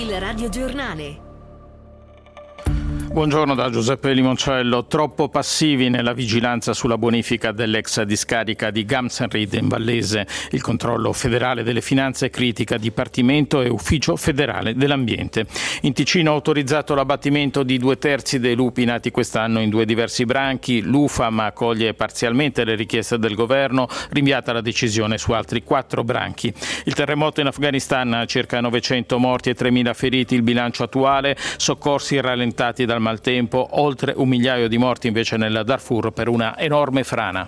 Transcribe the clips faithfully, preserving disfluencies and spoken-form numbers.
Il radiogiornale. Buongiorno da Giuseppe Limoncello. Troppo passivi nella vigilanza sulla bonifica dell'ex discarica di Gamsenried in Vallese. Il controllo federale delle finanze critica Dipartimento e Ufficio federale dell'ambiente. In Ticino ha autorizzato l'abbattimento di due terzi dei lupi nati quest'anno in due diversi branchi. L'U F A M accoglie parzialmente le richieste del governo, rinviata la decisione su altri quattro branchi. Il terremoto in Afghanistan, circa novecento morti e tremila feriti il bilancio attuale, soccorsi rallentati dal maltempo, oltre un migliaio di morti invece nel Darfur per una enorme frana.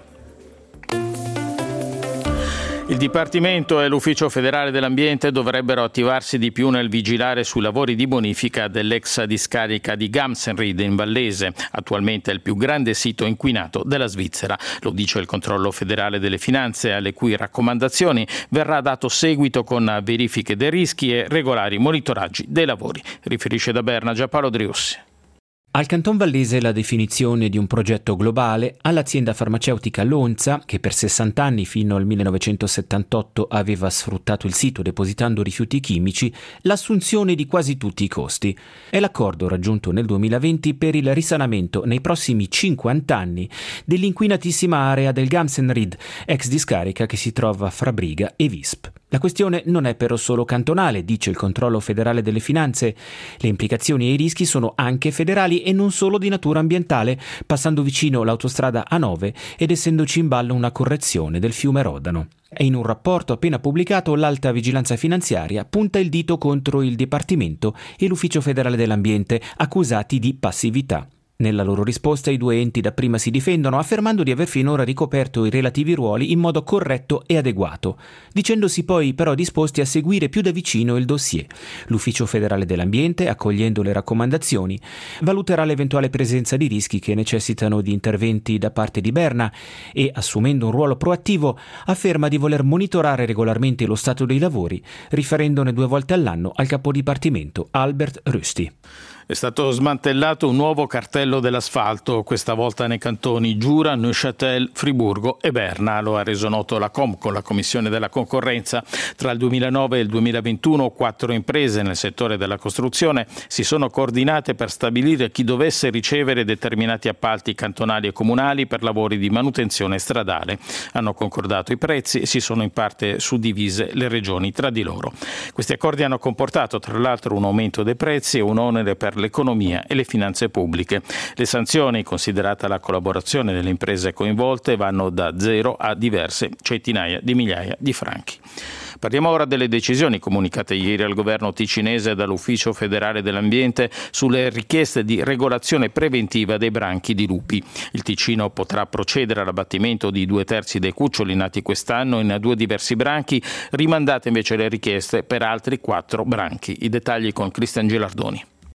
Il Dipartimento e l'Ufficio federale dell'ambiente dovrebbero attivarsi di più nel vigilare sui lavori di bonifica dell'ex discarica di Gamsenried in Vallese, attualmente il più grande sito inquinato della Svizzera. Lo dice il controllo federale delle finanze, alle cui raccomandazioni verrà dato seguito con verifiche dei rischi e regolari monitoraggi dei lavori. Riferisce da Berna Giampaolo Driussi. Al Canton Vallese la definizione di un progetto globale, all'azienda farmaceutica Lonza, che per sessanta anni fino al millenovecentosettantotto aveva sfruttato il sito depositando rifiuti chimici, l'assunzione di quasi tutti i costi. È l'accordo raggiunto nel duemilaventi per il risanamento nei prossimi cinquanta anni dell'inquinatissima area del Gamsenried, ex discarica che si trova fra Briga e Visp. La questione non è però solo cantonale, dice il controllo federale delle finanze. Le implicazioni e i rischi sono anche federali e non solo di natura ambientale, passando vicino l'autostrada A nove ed essendoci in ballo una correzione del fiume Rodano. E in un rapporto appena pubblicato, l'Alta Vigilanza Finanziaria punta il dito contro il Dipartimento e l'Ufficio federale dell'ambiente, accusati di passività. Nella loro risposta i due enti dapprima si difendono affermando di aver finora ricoperto i relativi ruoli in modo corretto e adeguato, dicendosi poi però disposti a seguire più da vicino il dossier. L'Ufficio federale dell'ambiente, accogliendo le raccomandazioni, valuterà l'eventuale presenza di rischi che necessitano di interventi da parte di Berna e, assumendo un ruolo proattivo, afferma di voler monitorare regolarmente lo stato dei lavori, riferendone due volte all'anno al capodipartimento Albert Rösti. È stato smantellato un nuovo cartello dell'asfalto, questa volta nei cantoni Giura, Neuchâtel, Friburgo e Berna. Lo ha reso noto la Comco, la Commissione della Concorrenza. Tra il duemilanove e il duemilaventuno quattro imprese nel settore della costruzione si sono coordinate per stabilire chi dovesse ricevere determinati appalti cantonali e comunali per lavori di manutenzione stradale. Hanno concordato i prezzi e si sono in parte suddivise le regioni tra di loro. Questi accordi hanno comportato tra l'altro un aumento dei prezzi e un onere per l'economia e le finanze pubbliche. Le sanzioni, considerata la collaborazione delle imprese coinvolte, vanno da zero a diverse centinaia di migliaia di franchi. Parliamo ora delle decisioni comunicate ieri al governo ticinese dall'Ufficio federale dell'ambiente sulle richieste di regolazione preventiva dei branchi di lupi. Il Ticino potrà procedere all'abbattimento di due terzi dei cuccioli nati quest'anno in due diversi branchi, rimandate invece le richieste per altri quattro branchi. I dettagli con Cristian Gilardoni.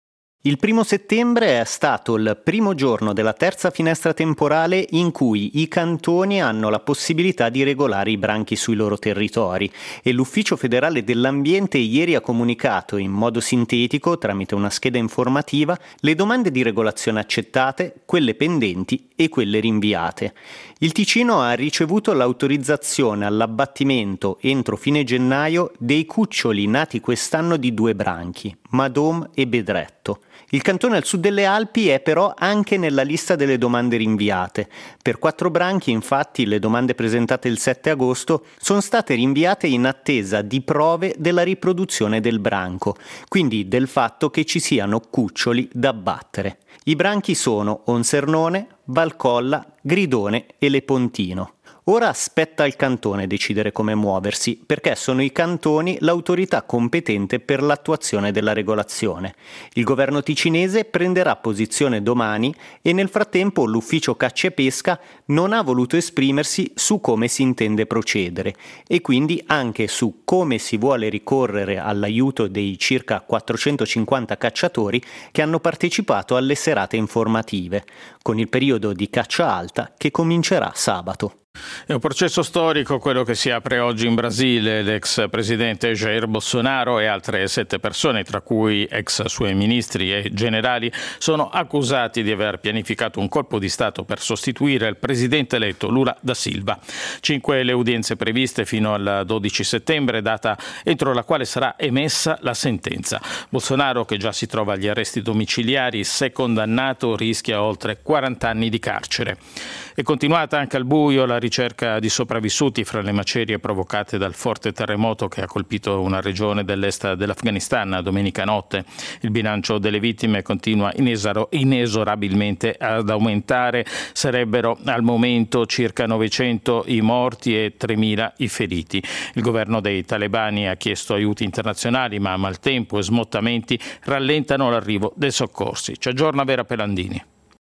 Il primo settembre è stato il primo giorno della terza finestra temporale in cui i cantoni hanno la possibilità di regolare i branchi sui loro territori e l'Ufficio federale dell'ambiente ieri ha comunicato in modo sintetico, tramite una scheda informativa, le domande di regolazione accettate, quelle pendenti e quelle rinviate. Il Ticino ha ricevuto l'autorizzazione all'abbattimento entro fine gennaio dei cuccioli nati quest'anno di due branchi, Madom e Bedretto. Il cantone al sud delle Alpi è però anche nella lista delle domande rinviate. Per quattro branchi, infatti, le domande presentate il sette agosto sono state rinviate in attesa di prove della riproduzione del branco, quindi del fatto che ci siano cuccioli da abbattere. I branchi sono Onsernone, Valcolla, Gridone e Lepontino. Ora spetta al cantone decidere come muoversi, perché sono i cantoni l'autorità competente per l'attuazione della regolazione. Il governo ticinese prenderà posizione domani e nel frattempo l'Ufficio Caccia e Pesca non ha voluto esprimersi su come si intende procedere e quindi anche su come si vuole ricorrere all'aiuto dei circa quattrocentocinquanta cacciatori che hanno partecipato alle serate informative, con il periodo di caccia alta che comincerà sabato. È un processo storico quello che si apre oggi in Brasile. L'ex presidente Jair Bolsonaro e altre sette persone, tra cui ex suoi ministri e generali, sono accusati di aver pianificato un colpo di Stato per sostituire il presidente eletto Lula da Silva. Cinque le udienze previste fino al dodici settembre, data entro la quale sarà emessa la sentenza. Bolsonaro, che già si trova agli arresti domiciliari, se condannato rischia oltre quaranta anni di carcere. È continuata anche al buio la ricerca di sopravvissuti fra le macerie provocate dal forte terremoto che ha colpito una regione dell'est dell'Afghanistan domenica notte. Il bilancio delle vittime continua inesor- inesorabilmente ad aumentare. Sarebbero al momento circa novecento i morti e tremila i feriti. Il governo dei talebani ha chiesto aiuti internazionali, ma maltempo e smottamenti rallentano l'arrivo dei soccorsi. Ci aggiorna Vera Pelandini.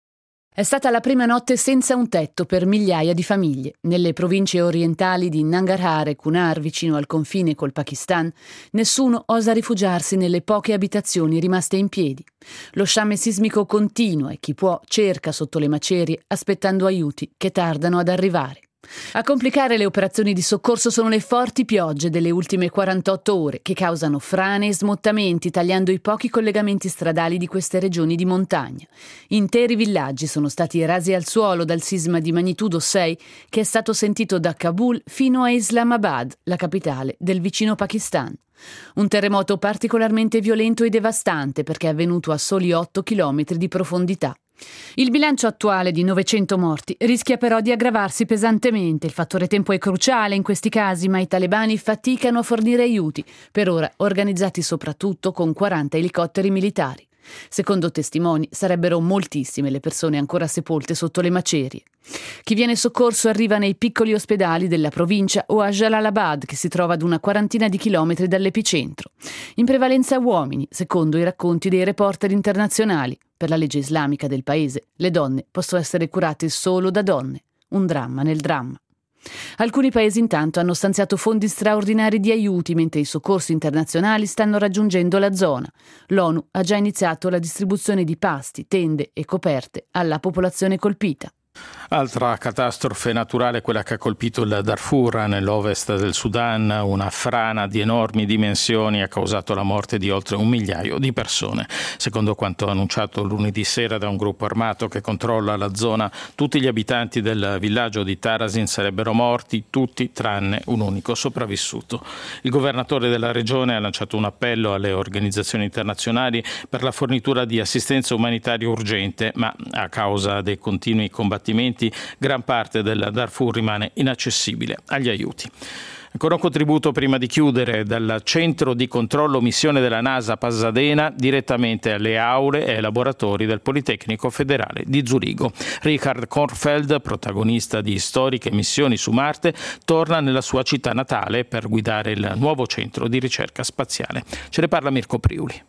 È stata la prima notte senza un tetto per migliaia di famiglie. Nelle province orientali di Nangarhar e Kunar, vicino al confine col Pakistan, nessuno osa rifugiarsi nelle poche abitazioni rimaste in piedi. Lo sciame sismico continua e chi può cerca sotto le macerie, aspettando aiuti che tardano ad arrivare. A complicare le operazioni di soccorso sono le forti piogge delle ultime quarantotto ore che causano frane e smottamenti, tagliando i pochi collegamenti stradali di queste regioni di montagna. Interi villaggi sono stati rasi al suolo dal sisma di magnitudo sei che è stato sentito da Kabul fino a Islamabad, la capitale del vicino Pakistan. Un terremoto particolarmente violento e devastante perché è avvenuto a soli otto chilometri di profondità. Il bilancio attuale di novecento morti rischia però di aggravarsi pesantemente. Il fattore tempo è cruciale in questi casi, ma i talebani faticano a fornire aiuti, per ora organizzati soprattutto con quaranta elicotteri militari. Secondo testimoni, sarebbero moltissime le persone ancora sepolte sotto le macerie. Chi viene soccorso arriva nei piccoli ospedali della provincia o a Jalalabad, che si trova ad una quarantina di chilometri dall'epicentro. In prevalenza uomini, secondo i racconti dei reporter internazionali. Per la legge islamica del paese, le donne possono essere curate solo da donne. Un dramma nel dramma. Alcuni paesi intanto hanno stanziato fondi straordinari di aiuti, mentre i soccorsi internazionali stanno raggiungendo la zona. L'ONU ha già iniziato la distribuzione di pasti, tende e coperte alla popolazione colpita. Altra catastrofe naturale, quella che ha colpito il Darfur nell'ovest del Sudan. Una frana di enormi dimensioni ha causato la morte di oltre un migliaio di persone. Secondo quanto annunciato lunedì sera da un gruppo armato che controlla la zona, tutti gli abitanti del villaggio di Tarasin sarebbero morti, tutti tranne un unico sopravvissuto. Il governatore della regione ha lanciato un appello alle organizzazioni internazionali per la fornitura di assistenza umanitaria urgente, ma a causa dei continui combattimenti gran parte del Darfur rimane inaccessibile agli aiuti. Ancora un contributo prima di chiudere dal centro di controllo missione della NASA a Pasadena direttamente alle aule e ai laboratori del Politecnico Federale di Zurigo. Richard Kornfeld, protagonista di storiche missioni su Marte, torna nella sua città natale per guidare il nuovo centro di ricerca spaziale. Ce ne parla Mirko Priuli.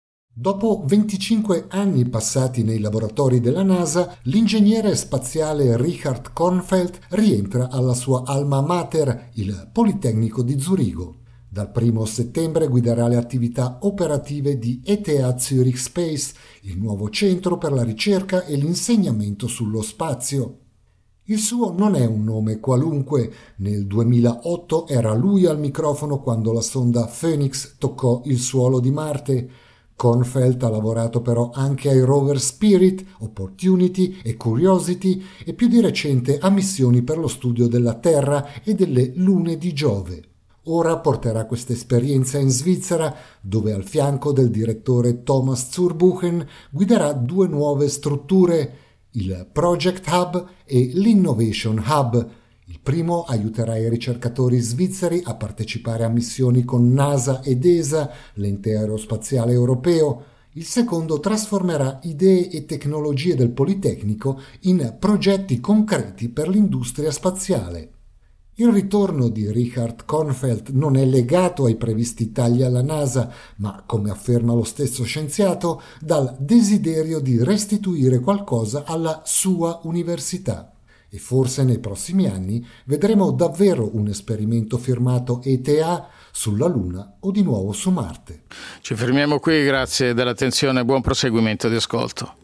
Dopo venticinque anni passati nei laboratori della NASA, l'ingegnere spaziale Richard Kornfeld rientra alla sua alma mater, il Politecnico di Zurigo. Dal primo settembre guiderà le attività operative di E T H Zurich Space, il nuovo centro per la ricerca e l'insegnamento sullo spazio. Il suo non è un nome qualunque. Nel duemilaotto era lui al microfono quando la sonda Phoenix toccò il suolo di Marte. Kornfeld ha lavorato però anche ai rover Spirit, Opportunity e Curiosity e più di recente a missioni per lo studio della Terra e delle lune di Giove. Ora porterà questa esperienza in Svizzera, dove al fianco del direttore Thomas Zurbuchen guiderà due nuove strutture, il Project Hub e l'Innovation Hub. Il primo aiuterà i ricercatori svizzeri a partecipare a missioni con NASA ed E S A, l'ente aerospaziale europeo. Il secondo trasformerà idee e tecnologie del Politecnico in progetti concreti per l'industria spaziale. Il ritorno di Richard Kornfeld non è legato ai previsti tagli alla NASA, ma, come afferma lo stesso scienziato, dal desiderio di restituire qualcosa alla sua università. E forse nei prossimi anni vedremo davvero un esperimento firmato E T A sulla Luna o di nuovo su Marte. Ci fermiamo qui, grazie dell'attenzione e buon proseguimento di ascolto.